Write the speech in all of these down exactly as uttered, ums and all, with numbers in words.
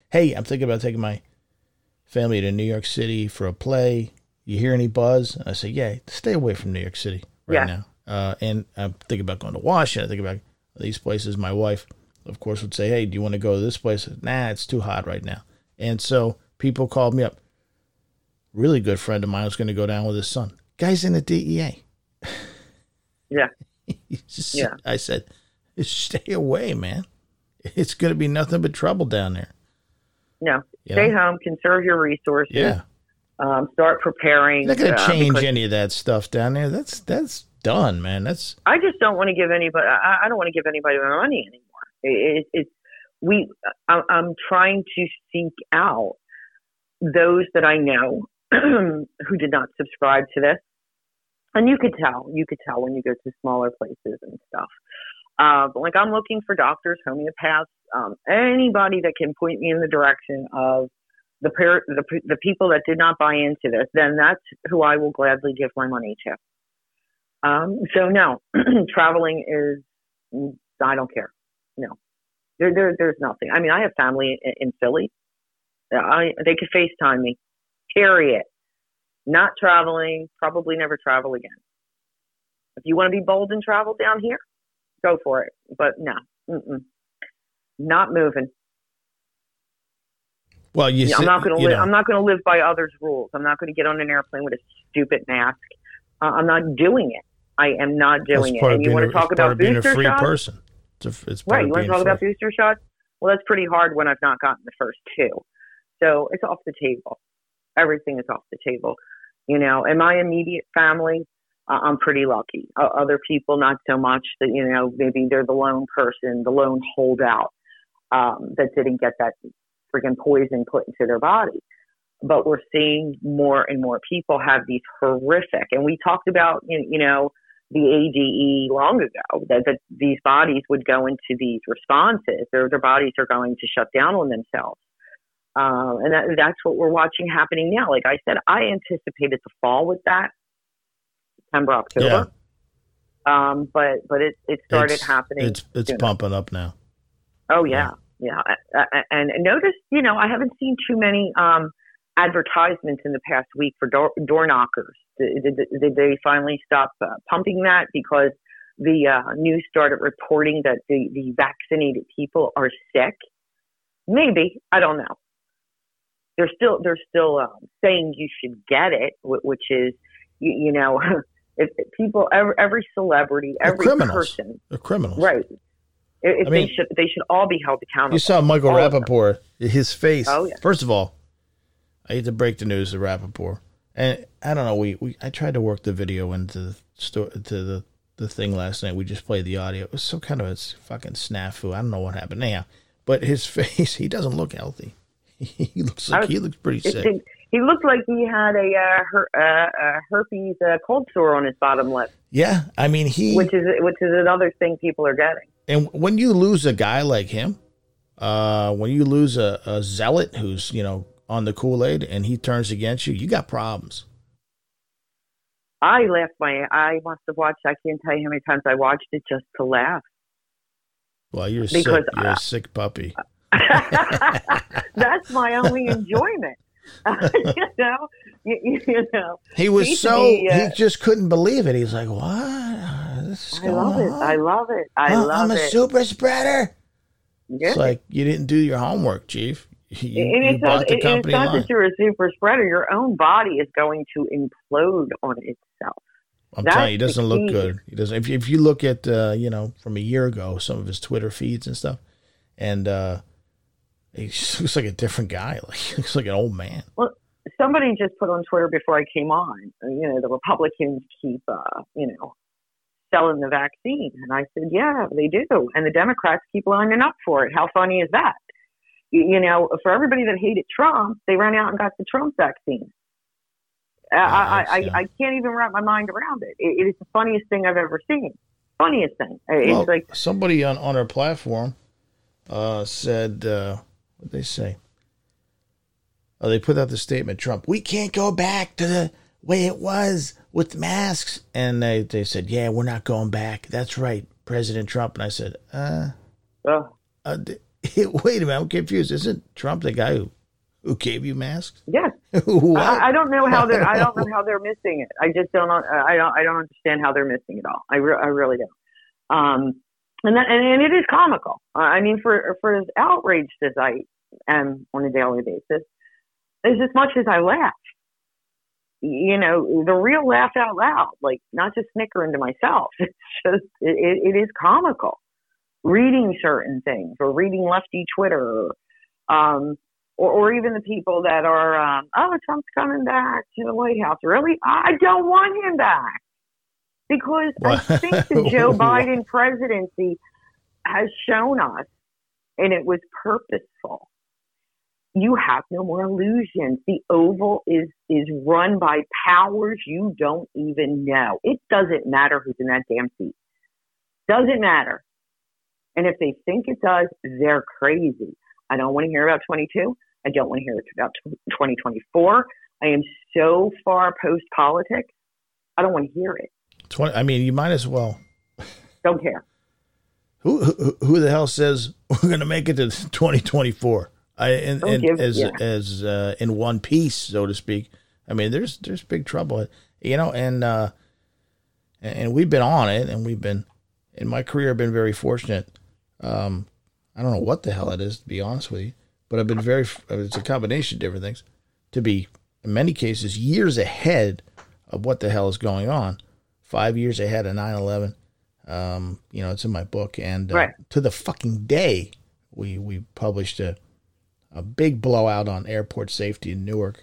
hey, I'm thinking about taking my family to New York City for a play. You hear any buzz? I say, yeah, stay away from New York City right yeah. now. Uh, and I'm thinking about going to Washington. I think about these places. My wife, of course, would say, hey, do you want to go to this place? Nah, it's too hot right now. And so people called me up. Really good friend of mine was going to go down with his son. Guy's in the D E A. Yeah. just, yeah. I said, stay away, man. It's going to be nothing but trouble down there. No. You stay know? home, conserve your resources. Yeah. Um, start preparing. You're not going to uh, change any of that stuff down there. That's that's done, man. That's. I just don't want to give anybody. I, I don't want to give anybody my money anymore. It, it, it's we. I, I'm trying to seek out those that I know who did not subscribe to this, and you could tell. You could tell when you go to smaller places and stuff. Uh, but like I'm looking for doctors, homeopaths, um, anybody that can point me in the direction of the, par- the the people that did not buy into this. Then that's who I will gladly give my money to. Um, so no, traveling is I don't care. No, there, there there's nothing. I mean, I have family in, in Philly. I they could FaceTime me. Period. Not traveling. Probably never travel again. If you want to be bold and travel down here, go for it. But no, mm-mm. Not moving. Well, you. I'm not going to live. I'm not going to live by others' rules. I'm not going to get on an airplane with a stupid mask. Uh, I'm not doing it. I am not doing it. And you want to talk about booster shots? It's part of being a free person. It's, a, it's part right. of You want to talk free. about booster shots? Well, that's pretty hard when I've not gotten the first two. So it's off the table. Everything is off the table. You know, in my immediate family, uh, I'm pretty lucky. Uh, other people, not so much. That you know, maybe they're the lone person, the lone holdout um, that didn't get that freaking poison put into their body. But we're seeing more and more people have these horrific, and we talked about, you know, the A D E long ago, that, that these bodies would go into these responses. Their, their bodies are going to shut down on themselves. Uh, and that, that's what we're watching happening now. Like I said, I anticipated the fall with that, September, October. Yeah. Um, but but it, it started it's, happening. It's it's sooner. Pumping up now. Oh, yeah. Yeah. yeah. And, and notice, you know, I haven't seen too many um, advertisements in the past week for door, door knockers. Did, did, did they finally stop uh, pumping that because the uh, news started reporting that the, the vaccinated people are sick? Maybe. I don't know. They're still they're still um, saying you should get it, which is, you, you know, if, if people, every, every celebrity, every person. They're criminals. Right. If I they mean, should, they should all be held accountable. You saw Michael Rappaport, his face. Oh, yeah. First of all, I hate to break the news to Rappaport. And I don't know, we, we I tried to work the video into the sto- to the, the thing last night. We just played the audio. It was some kind of a fucking snafu. I don't know what happened. Anyhow, but his face, he doesn't look healthy. He looks like was, he looks pretty sick. It, he looked like he had a uh, her, uh, uh, herpes uh, cold sore on his bottom lip. Yeah, I mean he, which is which is another thing people are getting. And when you lose a guy like him, uh, when you lose a, a zealot who's you know on the Kool-Aid and he turns against you, you got problems. I laughed my. I must have watched. I can't tell you how many times I watched it just to laugh. Well, you're because, sick. You're uh, a sick puppy. That's my only enjoyment. you know, you, you know. He was he so be, uh, he just couldn't believe it. He's like, "What? This is I love on? it. I love it. I uh, love I'm a it. super spreader." Yeah. It's like you didn't do your homework, Chief. You, and you it's, bought not, the it's company not line. that you're a super spreader. Your own body is going to implode on itself. I'm That's telling you, he doesn't look key. good. He doesn't. If you, if you look at uh, you know from a year ago, some of his Twitter feeds and stuff, and uh, he just looks like a different guy. Like he looks like an old man. Well, somebody just put on Twitter before I came on, you know, the Republicans keep, uh, you know, selling the vaccine, and I said, yeah, they do, and the Democrats keep lining up for it. How funny is that? You, you know, for everybody that hated Trump, they ran out and got the Trump vaccine. I, I, I, I can't even wrap my mind around it. it. It is the funniest thing I've ever seen. Funniest thing. It's well, like somebody on, on our platform uh, said, uh, what did they say? Oh, they put out the statement, Trump, we can't go back to the way it was with masks. And they, they said, yeah, we're not going back. That's right, President Trump. And I said, uh, oh. uh Wait a minute, I'm confused. Isn't Trump the guy who, who gave you masks? Yes. I, I don't know how they're. I don't know how they're missing it. I just don't. I don't. I don't understand how they're missing it all. I, re- I really don't. Um, and that and, and it is comical. I mean, for for as outraged as I am on a daily basis, is as much as I laugh. You know, the real laugh out loud, like not just snickering to myself. It's just it, it is comical. Reading certain things or reading lefty Twitter, or, um, or, or even the people that are, um, oh, Trump's coming back to the White House. Really? I don't want him back because I think the Joe Biden presidency has shown us, and it was purposeful. You have no more illusions. The Oval is, is run by powers you don't even know. It doesn't matter who's in that damn seat. Doesn't matter. And if they think it does, they're crazy. I don't want to hear about twenty-two. I don't want to hear about twenty twenty-four. I am so far post-politics, I don't want to hear it. twenty, I mean, you might as well. Don't care. Who who, who the hell says we're going to make it to twenty twenty-four? I and, and give, as yeah. as uh, in one piece, so to speak. I mean, there's there's big trouble, you know, and uh, and we've been on it, and we've been in my career. I've been very fortunate. Um, I don't know what the hell it is, to be honest with you, but I've been very. It's a combination of different things. To be in many cases years ahead of what the hell is going on, five years ahead of nine eleven. Um, you know, it's in my book, and uh, right. to the fucking day, we we published a. A big blowout on airport safety in Newark,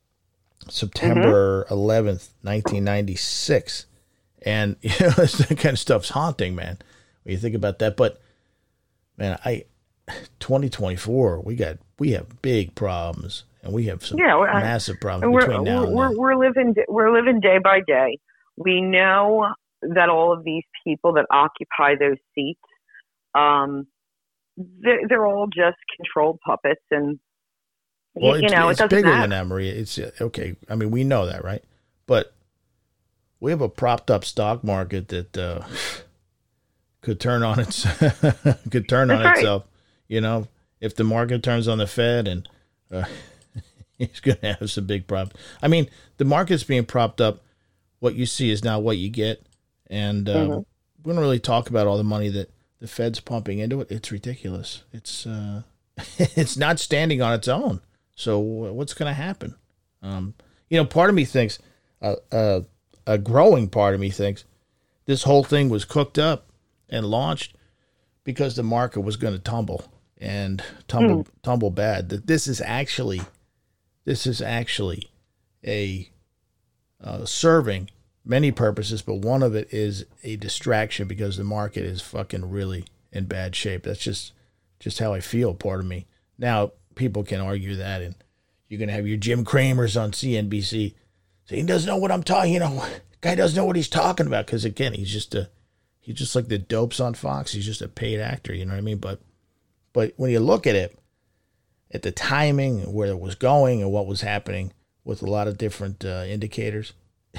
September eleventh, nineteen ninety-six. And, you know, that kind of stuff's haunting, man, when you think about that. But, man, I, twenty twenty-four, we got, we have big problems, and we have some yeah, well, massive problems we're, between now and we're, then. We're living, we're living day by day. We know that all of these people that occupy those seats, um, They're, they're all just controlled puppets, and well, you, you know it's it doesn't bigger matter. than that, Maria. It's okay. I mean, we know that, right? But we have a propped up stock market that uh, could turn on its could turn That's on right. itself. You know, if the market turns on the Fed, and uh, it's going to have some big problems. I mean, the market's being propped up. What you see is now what you get, and um, mm-hmm. we don't really talk about all the money that the Fed's pumping into it. It's ridiculous. It's uh, it's not standing on its own. So what's going to happen? Um, you know, part of me thinks, uh, uh, a growing part of me thinks, this whole thing was cooked up and launched because the market was going to tumble and tumble mm. tumble bad. That this is actually, this is actually a uh, serving many purposes, but one of it is a distraction because the market is fucking really in bad shape. That's just just how I feel, part of me. Now, people can argue that, and you're going to have your Jim Cramers on C N B C say, he doesn't know what I'm talking, you know, guy doesn't know what he's talking about, because, again, he's just a, he's just like the dopes on Fox. He's just a paid actor, you know what I mean? But, but when you look at it, at the timing, where it was going and what was happening with a lot of different uh, indicators,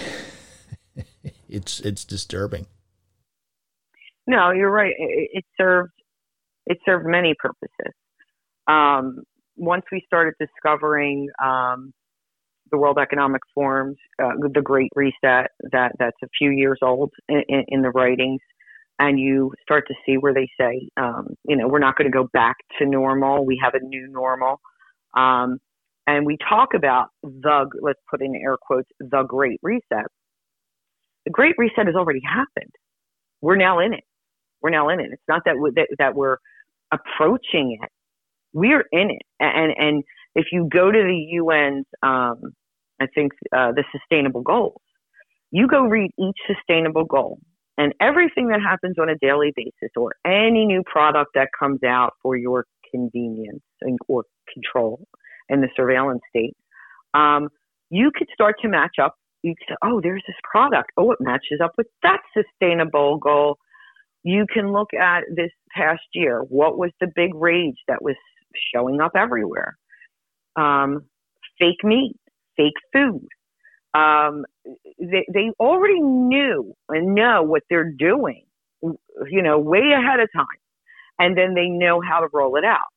it's it's disturbing. No, you're right. It, it served it served many purposes. Um, once we started discovering um, the World Economic Forum's uh, the Great Reset, that that's a few years old in, in, in the writings, and you start to see where they say, um, you know, we're not going to go back to normal. We have a new normal. Um, and we talk about the, let's put in air quotes, the Great Reset. The Great Reset has already happened. We're now in it. We're now in it. It's not that we're, that, that we're approaching it. We're in it. And and if you go to the U N's, um, I think uh, the sustainable goals, you go read each sustainable goal, and everything that happens on a daily basis, or any new product that comes out for your convenience and, or control in the surveillance state, um, you could start to match up. You could say, oh, there's this product. Oh, it matches up with that sustainable goal. You can look at this past year. What was the big rage that was showing up everywhere? Um, fake meat, fake food. Um, they, they already knew and know what they're doing, you know, way ahead of time. and then they know how to roll it out.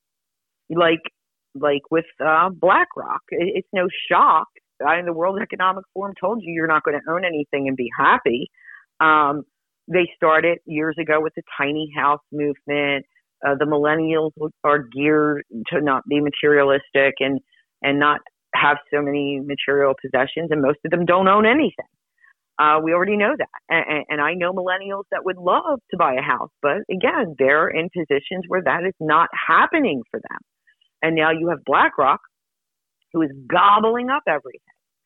Like, like with uh, BlackRock, it, it's no shock. I mean, the World Economic Forum told you you're not going to own anything and be happy. Um, they started years ago with the tiny house movement. Uh, the millennials are geared to not be materialistic and, and not have so many material possessions, and most of them don't own anything. Uh, we already know that. And, and I know millennials that would love to buy a house, but again, they're in positions where that is not happening for them. And now you have BlackRock, who is gobbling up everything.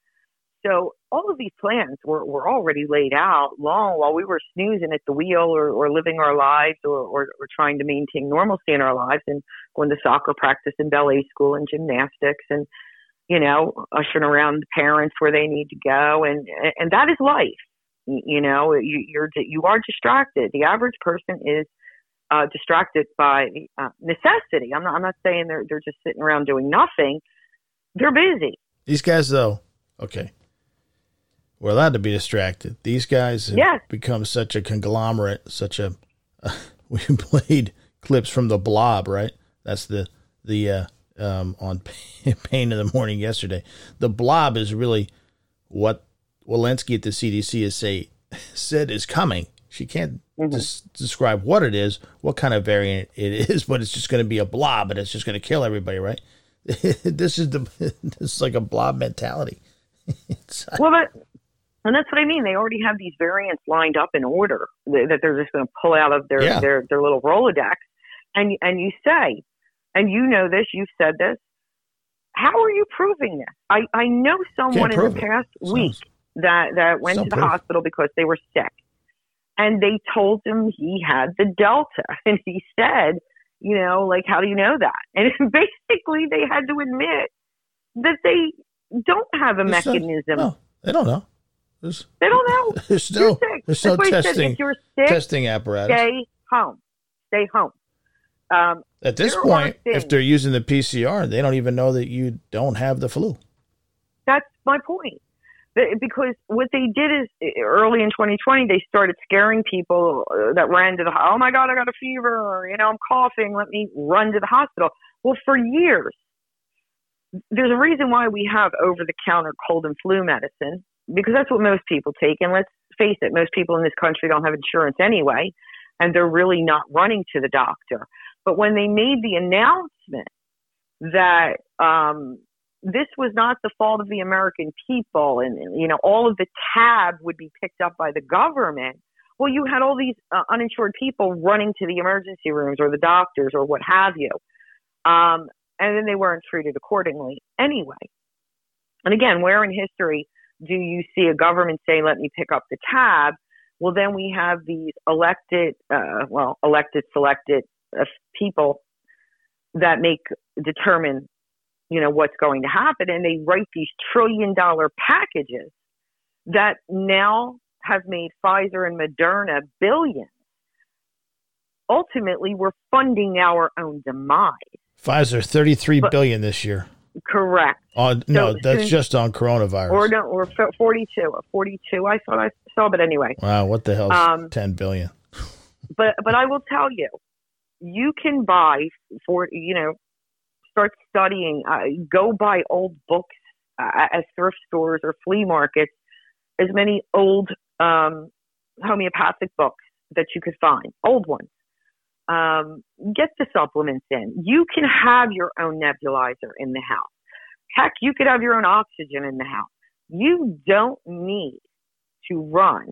So all of these plans were, were already laid out long while we were snoozing at the wheel or, or living our lives or, or, or trying to maintain normalcy in our lives and going to soccer practice and ballet school and gymnastics and, you know, ushering around parents where they need to go. And, and that is life. You know, you, you're, you are distracted. The average person is uh, distracted by uh, necessity. I'm not, I'm not saying they're, they're just sitting around doing nothing. They're busy. These guys, though, okay, we're allowed to be distracted. These guys have yes. become such a conglomerate, such a, uh, we played clips from The Blob, right? That's the, the, uh, um, on Pain in the Morning yesterday. The Blob is really what Walensky at the C D C has say, said is coming. She can't mm-hmm. des- describe what it is, what kind of variant it is, but it's just going to be a blob, and it's just going to kill everybody, right? This is the this is like a blob mentality. Well, that, and that's what I mean. They already have these variants lined up in order that they're just going to pull out of their, yeah. their, their little Rolodex. And, and you say, and you know this, you've said this, how are you proving this? I, I know someone in the past it. week Sounds, that, that went to the proof. hospital because they were sick. And they told him he had the Delta. And he said, you know, like, how do you know that? And basically they had to admit that they don't have a There's mechanism. No, they don't know. There's, they don't know. There's no, there's no testing, if you're sick, testing apparatus. Stay home. Stay home. Um, At this point, if they're using the P C R, they don't even know that you don't have the flu. That's my point. Because what they did is early in twenty twenty, they started scaring people that ran to the, oh my God, I got a fever, or, you know, I'm coughing, let me run to the hospital. Well, for years, there's a reason why we have over-the-counter cold and flu medicine, because that's what most people take. And let's face it, most people in this country don't have insurance anyway, and they're really not running to the doctor. But when they made the announcement that um, this was not the fault of the American people, and, you know, all of the tab would be picked up by the government, well, you had all these uh, uninsured people running to the emergency rooms or the doctors or what have you. Um, and then they weren't treated accordingly anyway. And again, where in history do you see a government say, let me pick up the tab? Well, then we have these elected, uh, well, elected, selected uh, people that make, determine, you know, what's going to happen. And they write these trillion dollar packages that now have made Pfizer and Moderna billions. Ultimately, we're funding our own demise. Pfizer, thirty-three but, billion this year. Correct. Uh, no, so, that's just on coronavirus. Or no, or forty-two. forty-two, I thought I saw, but anyway. Wow, what the hell is um, ten billion? but but I will tell you, you can buy for, you know, start studying, uh, go buy old books uh, at thrift stores or flea markets, as many old um, homeopathic books that you could find, old ones. Um, get the supplements in. You can have your own nebulizer in the house. Heck, you could have your own oxygen in the house. You don't need to run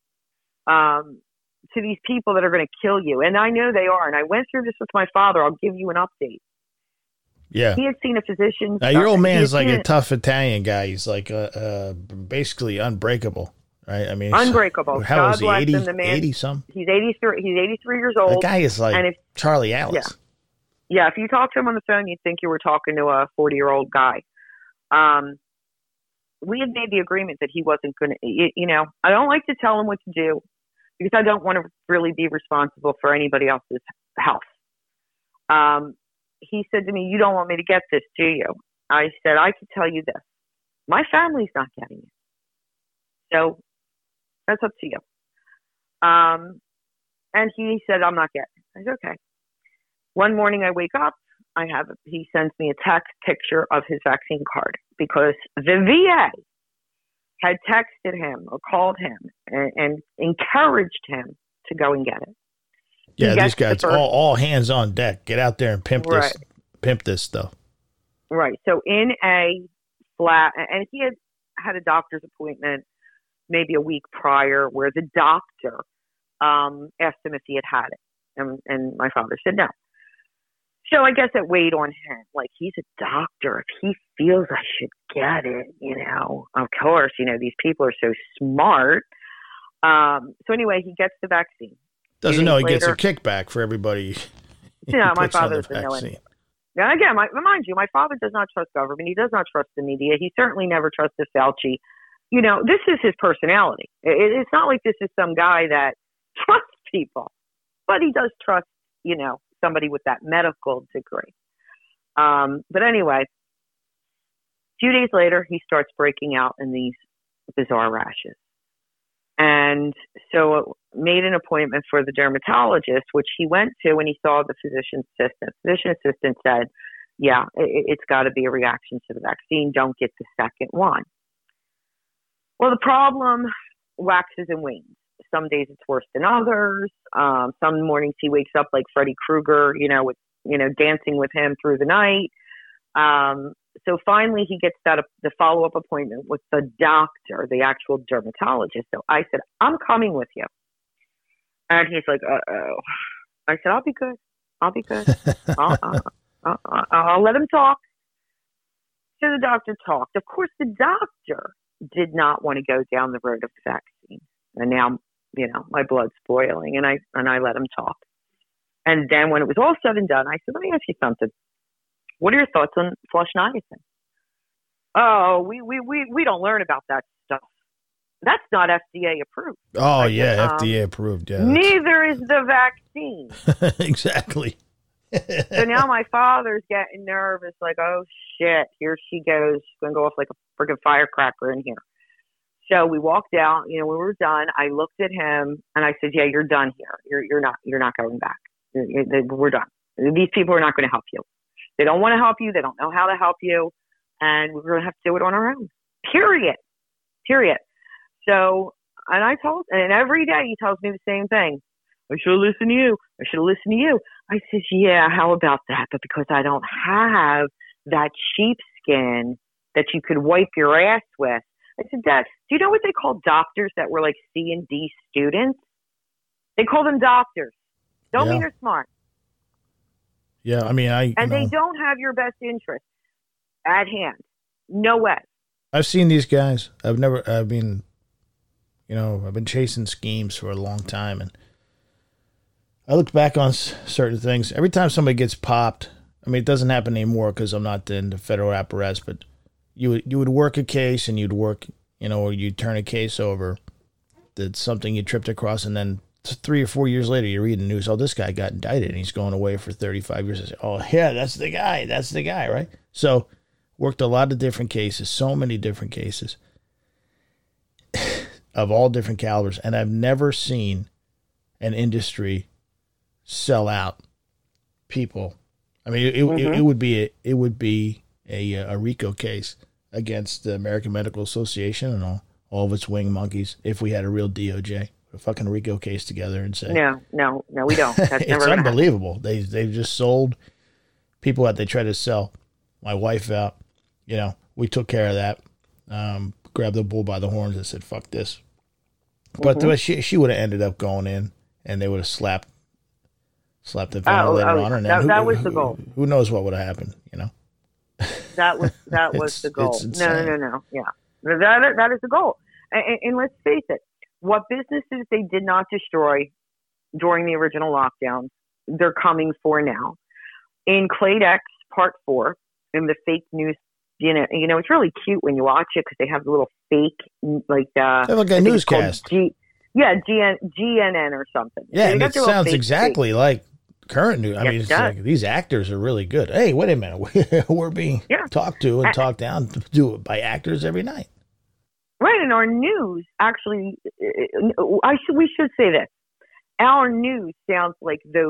um, to these people that are going to kill you. And I know they are. And I went through this with my father. I'll give you an update. Yeah. He had seen a physician. Now, your old man is like a tough Italian guy. He's like uh, uh, basically unbreakable. Right, I mean, unbreakable. How is he? eighty, eighty, eighty some? He's eighty-three. He's eighty-three years old. The guy is like and if, Charlie Alice. Yeah. yeah, if you talk to him on the phone, you'd think you were talking to a forty-year-old guy. Um, we had made the agreement that he wasn't going to. You, you know, I don't like to tell him what to do because I don't want to really be responsible for anybody else's health. Um, he said to me, "You don't want me to get this, do you?" I said, "I could tell you this: my family's not getting it. So." That's up to you. Um, and he said, I'm not getting it. I said, okay. One morning I wake up, I have, he sends me a text picture of his vaccine card because the V A had texted him or called him and, and encouraged him to go and get it. Yeah, these guys, the all, all hands on deck. Get out there and pimp right. this, pimp this stuff. Right. So in a flat, and he had had a doctor's appointment maybe a week prior where the doctor um, asked him if he had had it. And, and my father said no. So I guess it weighed on him. Like, he's a doctor. If he feels I should get it, you know, of course, you know, these people are so smart. Um, so anyway, he gets the vaccine. Doesn't know he later, gets a kickback for everybody. Yeah, my father doesn't know anything. Now, again, my, mind you, my father does not trust government. He does not trust the media. He certainly never trusted Fauci. You know, this is his personality. It, it's not like this is some guy that trusts people, but he does trust, you know, somebody with that medical degree. Um, but anyway, a few days later, he starts breaking out in these bizarre rashes. And so made an appointment for the dermatologist, which he went to when he saw the physician assistant. The physician assistant said, yeah, it, it's got to be a reaction to the vaccine. Don't get the second one. Well, the problem waxes and wanes. Some days it's worse than others. Um, some mornings he wakes up like Freddy Krueger, you know, with, you know, dancing with him through the night. Um, so finally he gets that, the follow-up appointment with the doctor, the actual dermatologist. So I said, I'm coming with you. And he's like, uh-oh. I said, I'll be good. I'll be good. I'll, I'll, I'll, I'll let him talk. So the doctor talked. Of course, the doctor did not want to go down the road of the vaccine. And now, you know, my blood's boiling, and I and I let him talk. And then when it was all said and done, I said, let me ask you something. What are your thoughts on flush niacin? Oh, we, we, we, we don't learn about that stuff. That's not F D A approved. Oh, I yeah, said, um, F D A approved. Yeah, neither is the vaccine. Exactly. So now my father's getting nervous, like, oh, shit, here she goes. She's going to go off like a freaking firecracker in here. So we walked out. You know, when we were done, I looked at him and I said, yeah, you're done here. You're, you're not, you're not going back. You're, you're, we're done. These people are not going to help you. They don't want to help you. They don't know how to help you. And we're going to have to do it on our own. Period. Period. So, and I told, and every day he tells me the same thing. I should have listened to you. I should have listened to you. I says, yeah, how about that? But because I don't have that sheepskin that you could wipe your ass with. I said, Dad, do you know what they call doctors that were like C and D students? They call them doctors. Don't yeah. mean they're smart. Yeah, I mean, I... And know. they don't have your best interest at hand. No way. I've seen these guys. I've never, I mean, you know, I've been chasing schemes for a long time, and I look back on s- certain things. Every time somebody gets popped, I mean, it doesn't happen anymore because I'm not in the federal apparatus, but you would, you would work a case and you'd work, you know, or you'd turn a case over that's something you tripped across, and then three or four years later, you read the news, oh, this guy got indicted and he's going away for thirty-five years. I say, oh, yeah, that's the guy. That's the guy, right? So worked a lot of different cases, so many different cases of all different calibers, and I've never seen an industry sell out people. I mean, it, mm-hmm. it, it would be a, it would be a, a RICO case against the American Medical Association and all, all of its wing monkeys if we had a real D O J. A fucking RICO case together and say, no, no, no, we don't. That's it's never unbelievable. Happen. They they've just sold people that they try to sell my wife out. You know, we took care of that. Um, grabbed the bull by the horns and said, "Fuck this." But mm-hmm. she she would have ended up going in, and they would have slapped slapped the ventilator oh, oh, on her. And that, who, that was who, the goal. Who knows what would have happened? You know, that was that was the goal. No, no, no, no. Yeah, that that is the goal. And, and let's face it. What businesses they did not destroy during the original lockdowns, they're coming for now. In Clade X Part Four, in the fake news, you know, you know, it's really cute when you watch it because they have the little fake, like uh, they have like a newscast. G, yeah, G N, G N N or something. Yeah, so and it sounds exactly fake. like current news. I yes, mean, it's it like, these actors are really good. Hey, wait a minute, we're being yeah. talked to and I, talked down to do it by actors every night. Right, and our news actually, I should we should say this. Our news sounds like those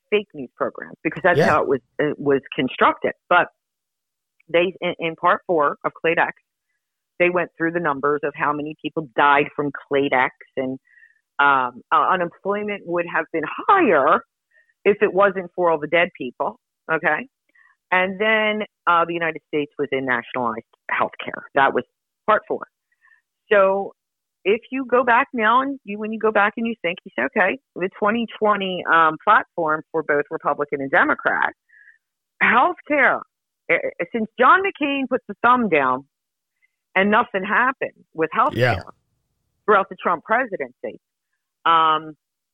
fake news programs because that's Yeah. how it was it was constructed. But they, in, in part four of Clade-X, they went through the numbers of how many people died from Clade-X, and um, uh, unemployment would have been higher if it wasn't for all the dead people. Okay. And then uh, the United States was in nationalized health care. That was part four. So if you go back now and you, when you go back and you think, you say, okay, the twenty twenty um, platform for both Republican and Democrat, health care, since John McCain put the thumb down and nothing happened with health care Yeah. throughout the Trump presidency, um,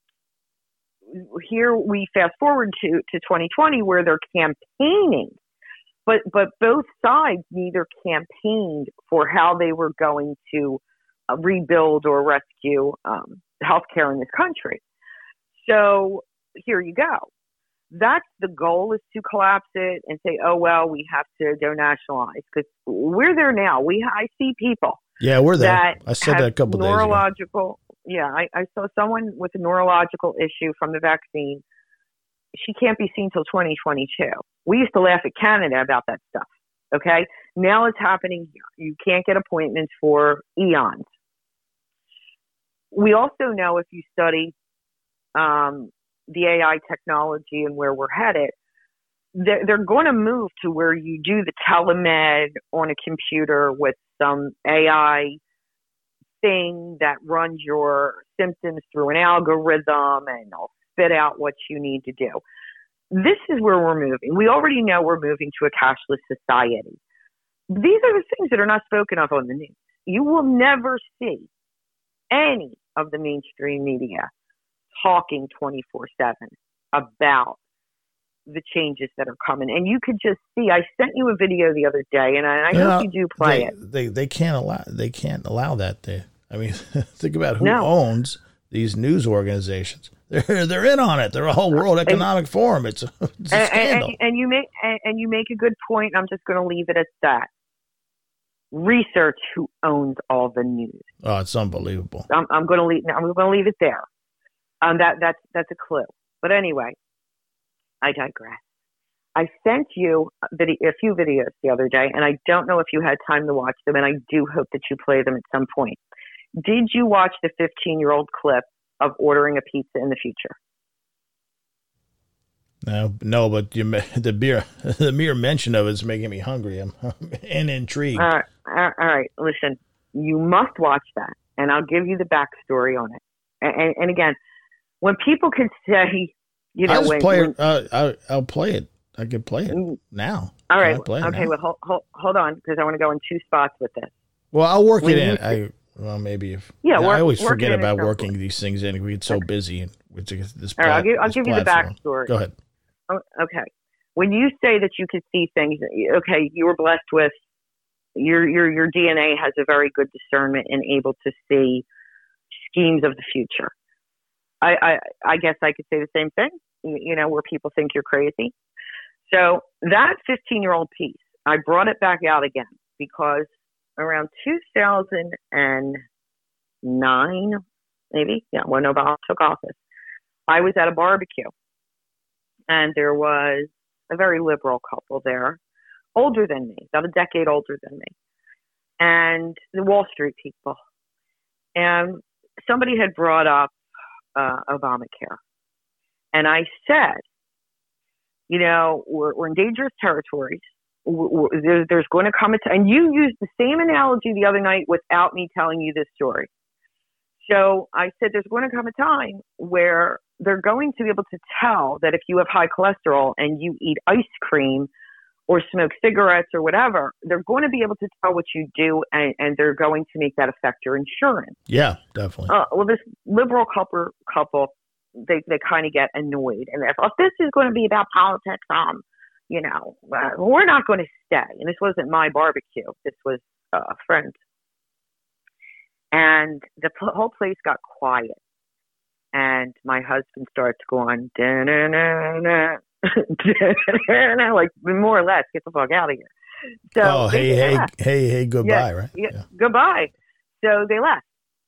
here we fast forward to, to twenty twenty where they're campaigning, but but both sides neither campaigned for how they were going to uh, rebuild or rescue um, healthcare in this country. So here you go. That's the goal, is to collapse it and say, oh, well, we have to go nationalize, because we're there now. We I see people. Yeah, we're there. That I said that a couple days ago. neurological. Yeah, I, I saw someone with a neurological issue from the vaccine. She can't be seen till twenty twenty-two. We used to laugh at Canada about that stuff. Okay, now it's happening here. You can't get appointments for eons. We also know, if you study um, the A I technology and where we're headed, they're, they're going to move to where you do the telemed on a computer with some A I thing that runs your symptoms through an algorithm and it'll spit out what you need to do. This is where we're moving. We already know we're moving to a cashless society. These are the things that are not spoken of on the news. You will never see any of the mainstream media talking twenty-four seven about the changes that are coming. And you could just see, I sent you a video the other day, and I, I Yeah, hope you do play they, it. They they can't allow they can't allow that. They, I mean, think about who No. owns these news organizations. They're they're in on it. They're a whole World Economic and, Forum. It's a, it's a and, scandal. And, and you make and, and you make a good point. I'm just going to leave it at that. Research who owns all the news. Oh, it's unbelievable. I'm, I'm going to leave. I'm going to leave it there. Um, that that's that's a clue. But anyway, I digress. I sent you a, video, a few videos the other day, and I don't know if you had time to watch them, and I do hope that you play them at some point. Did you watch the fifteen-year-old clip of ordering a pizza in the future? No, no, but you, the beer, the mere mention of it is making me hungry. I'm and intrigued. All right, all right, listen, you must watch that, and I'll give you the backstory on it. And, and, and again, when people can say, you know, I'll just when, play when, it. Uh, I, I'll play it. I could play it now. All right, Can I play it okay. now? Well, hold, hold, hold on, because I want to go in two spots with this. Well, I'll work When it in. you- I well, maybe if Yeah, I work- always work forget it in about and working these things in. We get so busy and with this. All right, I'll plat- give, I'll this give you the platform. backstory. Go ahead. Oh, okay. When you say that you could see things, okay, you were blessed with your your your D N A has a very good discernment and able to see schemes of the future. I I, I guess I could say the same thing. You know, where people think you're crazy. So that fifteen-year-old piece, I brought it back out again because around two thousand nine, maybe, yeah, when Obama took office, I was at a barbecue. And there was a very liberal couple there, older than me, about a decade older than me, and the Wall Street people. And somebody had brought up uh, Obamacare. And I said, you know, we're, we're in dangerous territories. We're, we're, there, there's going to come a time, and you used the same analogy the other night without me telling you this story. So I said, there's going to come a time where they're going to be able to tell that if you have high cholesterol and you eat ice cream or smoke cigarettes or whatever, they're going to be able to tell what you do, and, and they're going to make that affect your insurance. Yeah, definitely. Uh, well, this liberal couple, couple they, they kind of get annoyed. And they're like, if this is going to be about politics, um, you know, uh, we're not going to stay. And this wasn't my barbecue. This was uh, a friend. And the p- whole place got quiet. And my husband starts going, da-na-na-na, da-na-na, like more or less, get the fuck out of here. So oh, hey, hey, left. hey, hey, goodbye, yeah, right? Yeah, yeah, goodbye. So they left.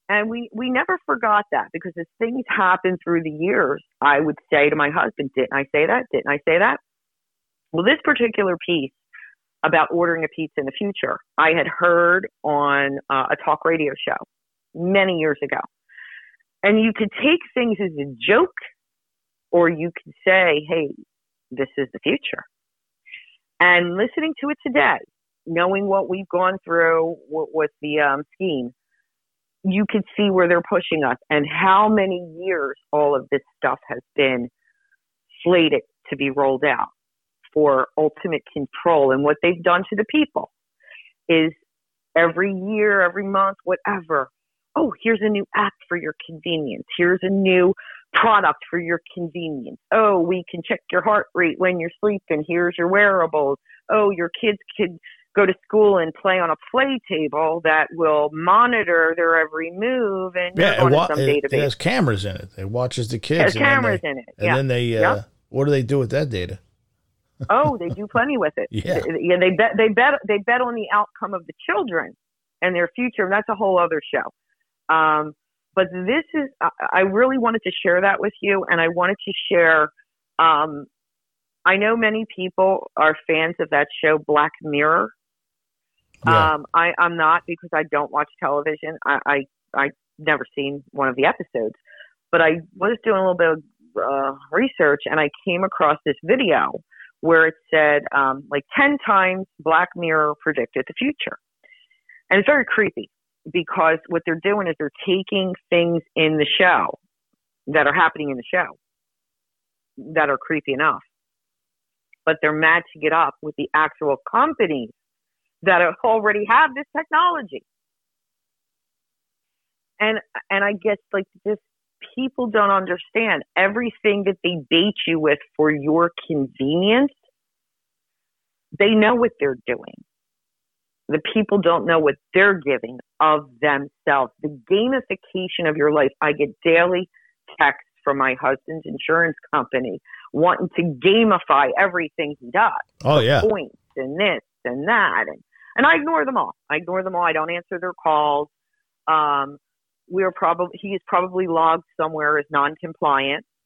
And we, we never forgot that, because as things happen through the years, I would say to my husband, didn't I say that? Didn't I say that? Well, this particular piece about ordering a pizza in the future, I had heard on uh, a talk radio show many years ago. And you could take things as a joke, or you could say, hey, this is the future. And listening to it today, knowing what we've gone through w- with the um, scheme, you could see where they're pushing us and how many years all of this stuff has been slated to be rolled out for ultimate control. And what they've done to the people is every year, every month, whatever, oh, here's a new app for your convenience. Here's a new product for your convenience. Oh, we can check your heart rate when you're sleeping. Here's your wearables. Oh, your kids could go to school and play on a play table that will monitor their every move, and yeah, on it, wa- some it, database. it has cameras in it. It watches the kids. It has and cameras they, in it. And yeah. then they, uh, yep. what do they do with that data? Oh, they do plenty with it. Yeah. yeah, they bet they bet they bet on the outcome of the children and their future, and that's a whole other show. Um, but this is, I really wanted to share that with you, and I wanted to share. Um, I know many people are fans of that show, Black Mirror. Yeah. Um, I, I'm not, because I don't watch television. I, I I never seen one of the episodes, but I was doing a little bit of uh, research, and I came across this video where it said um, like ten times Black Mirror predicted the future, and it's very creepy, because what they're doing is they're taking things in the show that are happening in the show that are creepy enough, but they're matching it up with the actual companies that already have this technology. And and I guess, like, just people don't understand everything that they bait you with for your convenience. They know what they're doing. The people don't know what they're giving of themselves. The gamification of your life. I get daily texts from my husband's insurance company wanting to gamify everything he does. Oh, yeah. Points and this and that. And, and I ignore them all. I ignore them all. I don't answer their calls. Um, we're probably, he is probably logged somewhere as non-compliant.